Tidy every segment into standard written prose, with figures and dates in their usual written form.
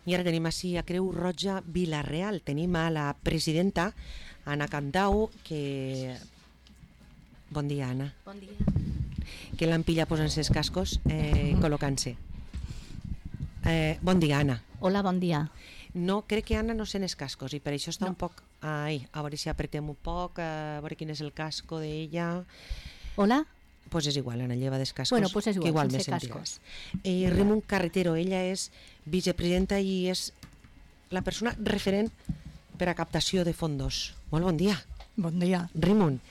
I ara tenim així a Creu Roja Vila-real. Tenim a la presidenta, Anna Candau, que... Bon dia, Anna. Bon dia. Que l'han pillat posant-se els cascos, col·locant-se. Bon dia, Anna. Hola, bon dia. No, crec que Anna no sent els cascos i per això està un poc... Ai, a veure si apretem un poc, a veure quin és el casco d'ella. Hola? Pues és igual, Anna, lleva dels cascos. Bueno, pues és igual, que igual me sense sentiràs. cascos. Rimon Carretero, ella és vicepresidenta i és la persona referent per a captació de fondos. Molt bon dia. Bon dia. Rimon.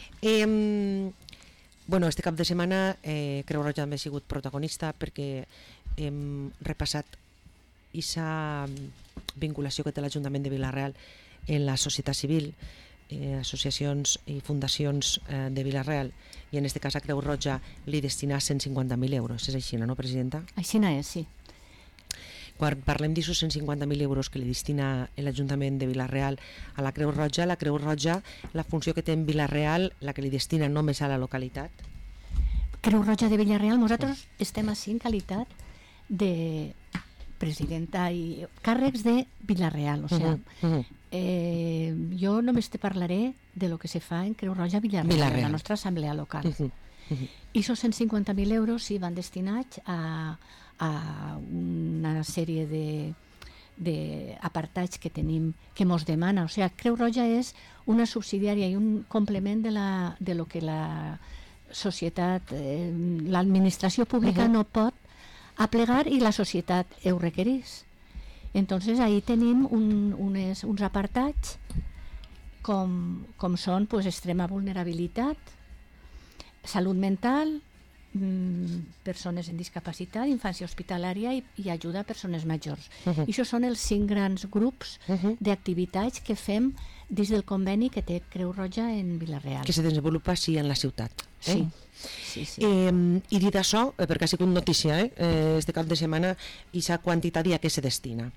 Bueno, este cap de setmana Creu Roja també ha sigut protagonista perquè hem repassat aquesta vinculació que té l'Ajuntament de Vila-real en la societat civil, associacions i fundacions de Vila-real, i en aquest cas a Creu Roja li destina 150.000 euros. És així, no, presidenta? Així no és, sí. Quan parlem d'aquests 150.000 euros que li destina l'Ajuntament de Vila-real a la Creu Roja, la funció que té en Vila-real, la que li destina només a la localitat? Creu Roja de Vila-real, nosaltres estem així en qualitat de presidenta i càrrecs de Vila-real, o sigui, jo només te parlaré de lo que se fa en Creu Roja Vila-real, la nostra assemblea local. I esos 150.000 euros sí van destinats a una sèrie d'apartats que tenim, que mos demana. O sigui, Creu Roja és una subsidiària i un complement de lo que la societat, l'administració pública no pot aplegar i la societat ho requereix. Entonces ahí tenim uns apartats com són pues, extrema vulnerabilitat, salut mental, persones amb discapacitat, infància hospitalària i ajuda a persones majors. I això són els 5 grans grups d'activitats que fem dins del conveni que té Creu Roja en Vila-real. Que se desenvolupa així en la ciutat. Sí. I dit això, perquè ha sigut notícia este cap de setmana, aquesta quantitat a què se destina.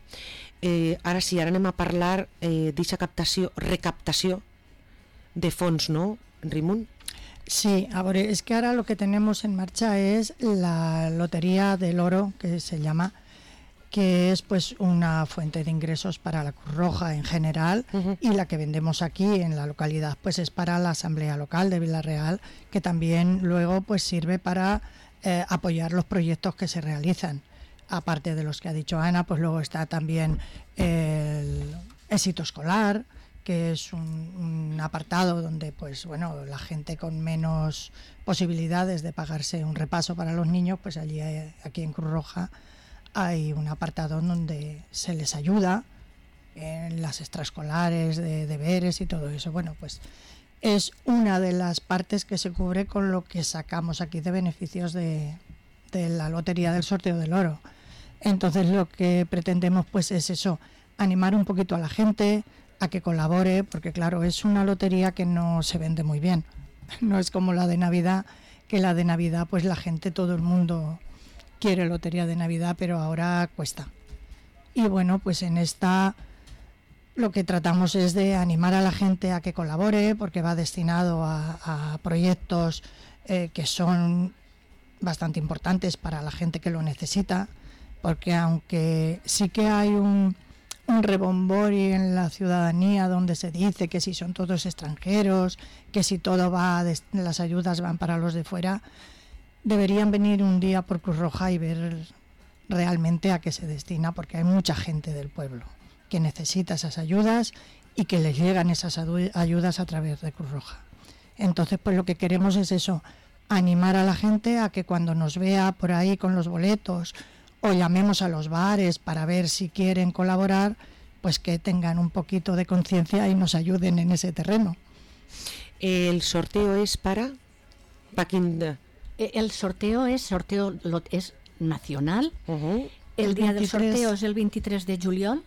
Ara sí, ara anem a parlar d'aquesta recaptació de fons, ¿no, Rimon? Sí, a ver, es que ahora lo que tenemos en marcha es la Lotería del Oro, que se llama, que es pues una fuente de ingresos para la Cruz Roja en general, y la que vendemos aquí en la localidad pues es para la Asamblea Local de Vila-real, que también luego pues sirve para apoyar los proyectos que se realizan. Aparte de los que ha dicho Ana, pues luego está también el éxito escolar, que es un apartado donde pues bueno, la gente con menos posibilidades de pagarse un repaso para los niños, pues allí aquí en Cruz Roja hay un apartado donde se les ayuda en las extraescolares, de deberes y todo eso. Bueno, pues es una de las partes que se cubre con lo que sacamos aquí de beneficios de la lotería del sorteo del oro. Entonces lo que pretendemos pues es eso, animar un poquito a la gente a que colabore, porque claro, es una lotería que no se vende muy bien. No es como la de Navidad, que la de Navidad pues la gente, todo el mundo quiere lotería de Navidad, pero ahora cuesta. Y bueno, pues en esta lo que tratamos es de animar a la gente a que colabore, porque va destinado a proyectos que son bastante importantes para la gente que lo necesita, porque aunque sí que hay un rebombori en la ciudadanía donde se dice que si son todos extranjeros, que si todo va, las ayudas van para los de fuera, deberían venir un día por Cruz Roja y ver realmente a qué se destina, porque hay mucha gente del pueblo que necesita esas ayudas y que les llegan esas ayudas a través de Cruz Roja. Entonces, pues lo que queremos es eso, animar a la gente a que cuando nos vea por ahí con los boletos o llamemos a los bares para ver si quieren colaborar, pues que tengan un poquito de conciencia y nos ayuden en ese terreno. El sorteo es para quién? El sorteo es nacional. El día del sorteo es el 23 de juliol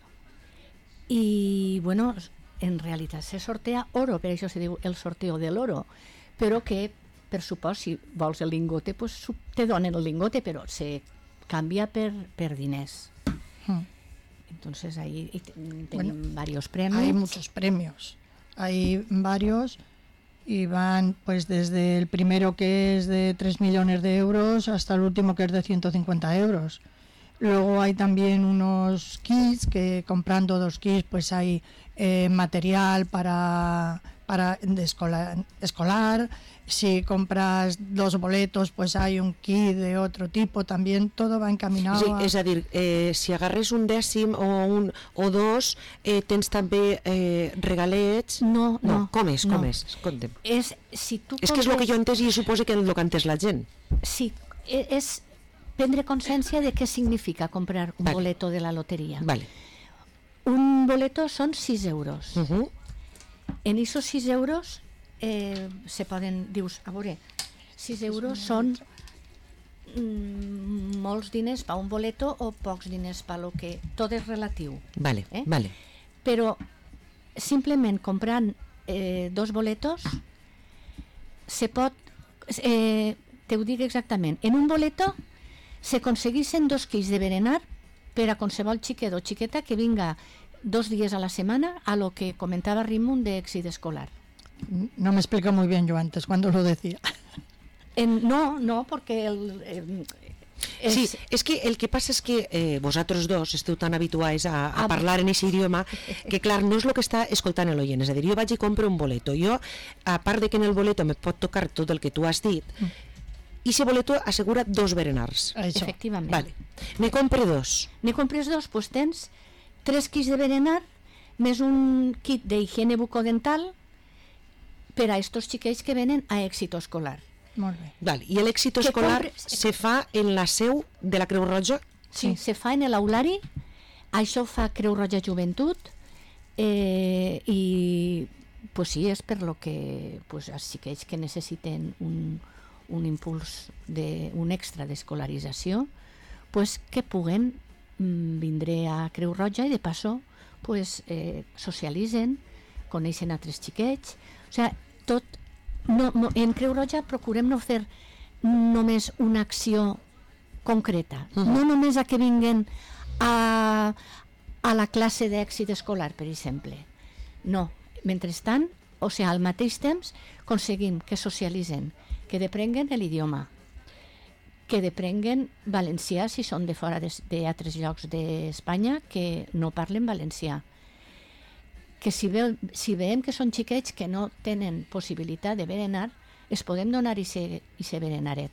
i bueno, en realitat se sortea oro, per això se diu el sorteo de l'oro, però que per supost si vols el lingote pues te donen el lingote, però se cambia per diners. Entonces ahí tienen varios premios. Hay muchos premios, hay varios y van pues desde el primero que es de 3 millones de euros hasta el último que es de 150 euros. Luego hay también unos kits que comprando 2 kits pues hay material para escolar. Si compras 2 boletos pues hay un kit de otro tipo también. Todo va encaminado sí, és a dir, si agarres un dècim o 2 tens també regalets. No. Com és? Escolta'm. Si tu És que és el que jo he entès i suposo que és el que ha entès la gent. Sí, és prendre consciència de què significa comprar un boleto de la loteria. Vale. Un boleto són 6 euros. En esos 6 euros se poden, dius, a veure, 6 euros són molts diners per un boleto o pocs diners per lo que... Tot és relatiu. Vale. Però simplement comprant 2 boletos se pot... te ho dic exactament. En un boleto s'aconseguissin 2 quills de berenar per a qualsevol xiquet o xiqueta que vinga 2 dies a la setmana a lo que comentava Rimund de èxit escolar. No me explica muy bien yo antes cuando lo decía. No, porque sí, és que el que passa és que vosaltres dos esteu tan habituats a parlar en aquest idioma que clar, no és el que està escoltant l'oient. És a dir, jo vaig i compro un boleto. Jo, a part de que en el boleto me pot tocar tot el que tu has dit, i ese boleto assegura 2 berenars. Això. Efectivament. Vale. Ne compre 2. Ne compres 2, doncs tens 3 quits de berenar més un kit d'higiene bucodental per a estos xiquets que venen a èxit escolar. Molt bé. Vale. I l'èxit escolar se fa en la seu de la Creu Roja? Sí, se fa en l'aulari, això ho fa Creu Roja Joventut, i pues sí, és per lo que pues, els xiquets que necessiten un impuls, un extra d'escolarització, pues, que puguen vindre a Creu Roja i de passo pues, socialitzen, coneixen altres xiquets. O sigui, tot, en Creu Roja procurem no fer només una acció concreta, no només a que vinguen a la classe d'èxit escolar, per exemple. No, mentrestant, o sigui, al mateix temps, aconseguim que socialitzen, que deprenguen l'idioma, que deprenguen valencià si són de fora d'altres llocs d'Espanya que no parlen valencià. Que si veiem que són xiquets que no tenen possibilitat de berenar, es podem donar i se berenaret.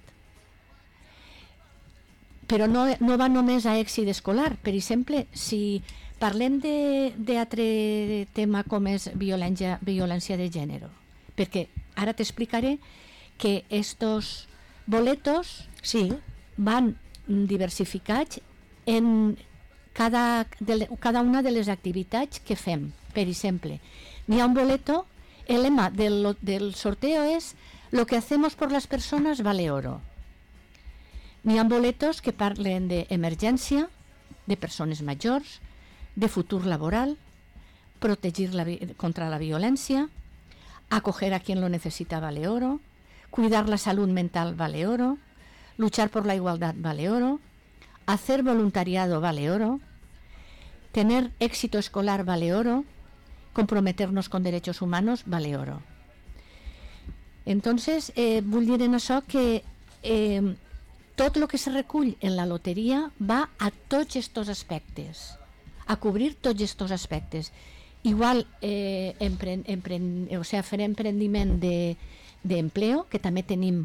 Però no va només a èxit escolar. Per exemple, si parlem d'altre tema com és violència de gènere, perquè ara t'explicaré que estos boletos van diversificats en cada una de les activitats que fem. Per exemple, n'hi ha un boleto, el lema del sorteo es lo que hacemos por las personas vale oro. N'hi ha boletos que parlen d'emergència, de persones majors, de futur laboral, protegir contra la violència, acoger a quien lo necesita vale oro, cuidar la salud mental vale oro, luchar por la igualdad vale oro, hacer voluntariado vale oro, tener éxito escolar vale oro, comprometernos con derechos humanos vale oro. Entonces, vull dir en això que tot el que se recull en la loteria va a tots estos aspectes, a cobrir tots estos aspectes. Igual fer emprendiment d'empleo, que també tenim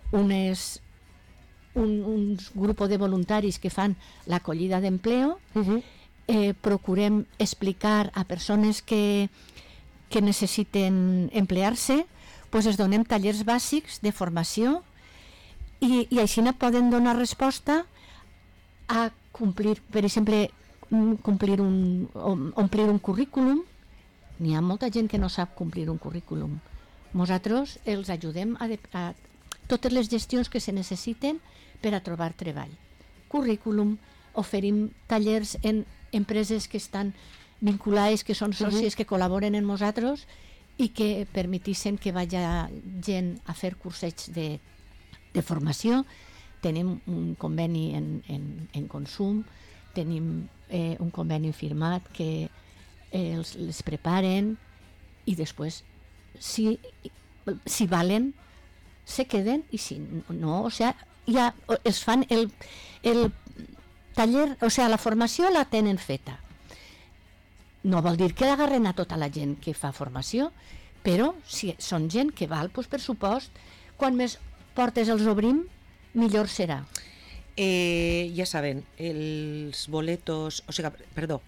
un grup de voluntaris que fan l'acollida d'empleo. Procurem explicar a persones que necessiten emplear-se, pues es donem tallers bàsics de formació i així poden donar resposta a complir, per exemple, omplir un currículum. N'hi ha molta gent que no sap complir un currículum. Nosaltres els ajudem a totes les gestions que se necessiten per a trobar treball. Currículum, oferim tallers en empreses que estan vinculades, que són sòcies, que col·laboren amb nosaltres i que permetissin que vagi gent a fer cursets de formació. Tenim un conveni en consum, tenim un conveni firmat que les preparen i després, si valen, se queden i si no, o sigui, ja es fan taller, o sea, la formació la tenen feta. No vol dir que agarren a tota la gent que fa formació, però si són gent que val, doncs, per supost, quan més portes els obrim, millor serà. Ja saben, els boletos, o sigui, perdó,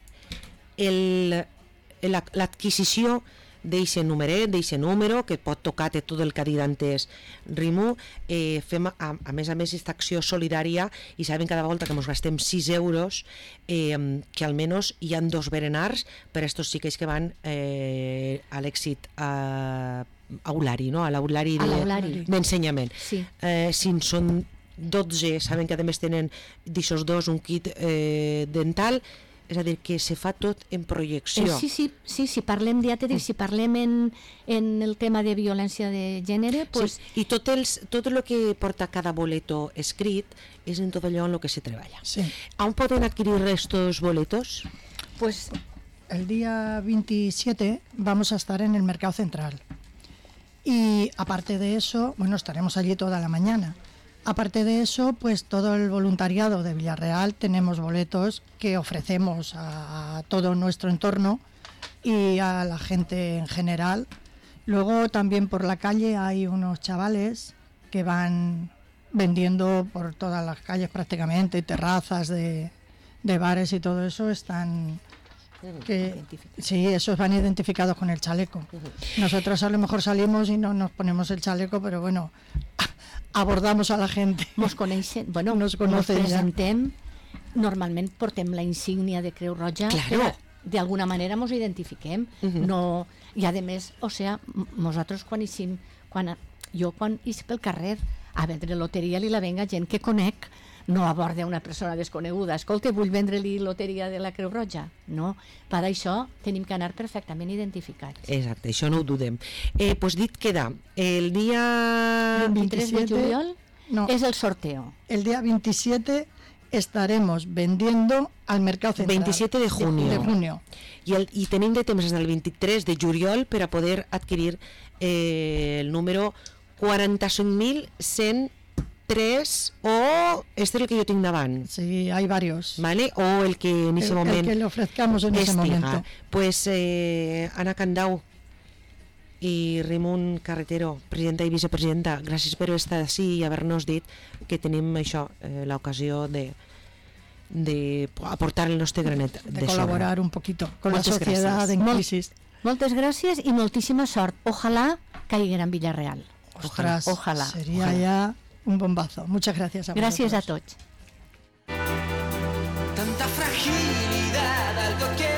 l'adquisició d'eixe numeret, d'eixe número, que pot tocar tot el que ha dit antes Rimu, fem a més aquesta acció solidària i saben cada volta que ens gastem 6 euros que almenys hi han 2 berenars per a estos xiquets que van a l'èxit aulari, no? A l'aulari d'ensenyament. Sí. Si en són 12, saben que a més tenen d'aixòs 2 un kit dental. És a dir, que se fa tot en projecció. Sí, si parlem, ja t'he dit, si parlem en el tema de violència de gènere... Pues... Sí, i tot el que porta cada boleto escrit és en tot allò en el que se treballa. Sí. ¿On poden adquirir estos boletos? Pues el día 27 vamos a estar en el Mercado Central. Y aparte de eso, bueno, estaremos allí toda la mañana. Aparte de eso, pues todo el voluntariado de Villarreal tenemos boletos que ofrecemos a todo nuestro entorno y a la gente en general. Luego también por la calle hay unos chavales que van vendiendo por todas las calles prácticamente, terrazas de bares y todo eso están... sí, esos van identificados con el chaleco. Nosotros a lo mejor salimos y no nos ponemos el chaleco, pero bueno... abordamos a la gente. Nos coneixen, bueno, nos presentem, normalment portem la insígnia de Creu Roja, claro. D'alguna manera ens identifiquem, no, i a més, o sea, nosaltres quan eixim pel carrer a vendre loteria li la venga gent que conec, no aborda una persona desconeguda, escolta, vull vendre-li loteria de la Creu Roja, no, per això tenim que anar perfectament identificats. Exacte, això no ho dudem. Pues dit queda, el dia 23 de juliol es el sorteo. El día 27 estaremos vendiendo al Mercado Central. 27 de junio. I tenim de temps del 23 de juliol per a poder adquirir el número 45.103 o este es el que yo tengo davant. Sí, hay varios. ¿Vale? O el que en ese momento... El que le ofrezcamos en ese momento. Pues Ana Candau i Ramon Carretero, presidenta i vicepresidenta, gràcies per estar així i haver-nos dit que tenim això, l'ocasió de aportar el nostre granet de colaborar un poquito con la sociedad en crisis. Moltes gràcies i moltíssima sort. Ojalá caiguera en Villarreal. Ostras, ojalá. Sería ya un bombazo. Muchas gracias a vosotros. Gràcies a tots. Tanta fragilidad, algo que